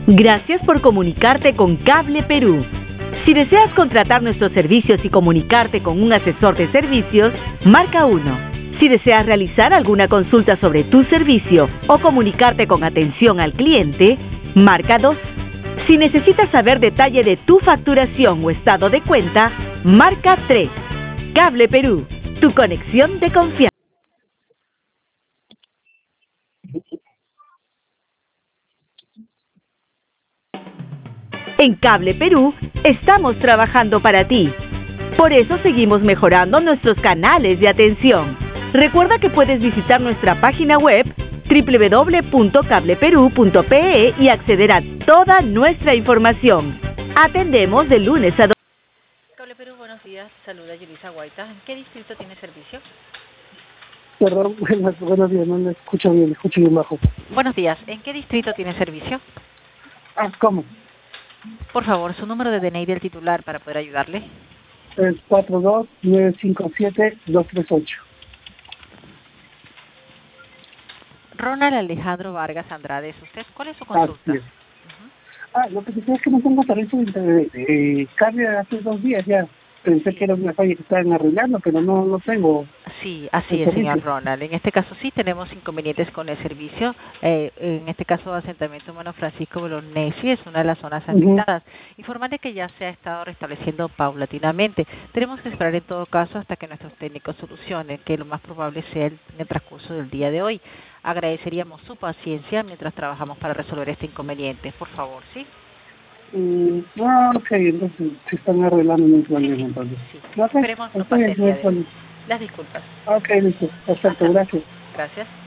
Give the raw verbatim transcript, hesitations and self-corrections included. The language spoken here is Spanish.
Gracias por comunicarte con Cable Perú. Si deseas contratar nuestros servicios y comunicarte con un asesor de servicios, marca uno. Si deseas realizar alguna consulta sobre tu servicio o comunicarte con atención al cliente, marca dos. Si necesitas saber detalle de tu facturación o estado de cuenta, marca tres. Cable Perú, tu conexión de confianza. En Cable Perú estamos trabajando para ti. Por eso seguimos mejorando nuestros canales de atención. Recuerda que puedes visitar nuestra página web doble u doble u doble u punto cable perú punto pe e y acceder a toda nuestra información. Atendemos de lunes a domingo. Cable Perú, buenos días. Saluda Yulisa Guaita. ¿En qué distrito tiene servicio? Perdón, buenos, buenos días, no me escucho bien, escucho bien bajo. Buenos días. ¿En qué distrito tiene servicio? Ah, ¿cómo? Por favor, su número de D N I del titular para poder ayudarle. Es cuatro dos nueve cinco siete dos tres ocho. Ronald Alejandro Vargas Andrade, ¿es usted? ¿Cuál es su consulta? Ah, sí. uh-huh. ah lo que pasa es que no tengo tarifa de internet. Eh, cambia hace dos días ya. Pensé que era una falla que estaban arreglando, pero no, no tengo. Sí, así es, señor Ronald. En este caso sí tenemos inconvenientes con el servicio. Eh, en este caso, asentamiento humano Francisco Bolognesi es una de las zonas afectadas. Uh-huh. Informarle que ya se ha estado restableciendo paulatinamente. Tenemos que esperar en todo caso hasta que nuestros técnicos solucionen, que lo más probable sea el, en el transcurso del día de hoy. Agradeceríamos su paciencia mientras trabajamos para resolver este inconveniente. Por favor, ¿sí? Mm, ah, ok, entonces se están arreglando un problema, sí, entonces. Sí, ¿No? Esperemos no pase el día de hoy. Las disculpas. Ok, listo. Perfecto, gracias. Gracias.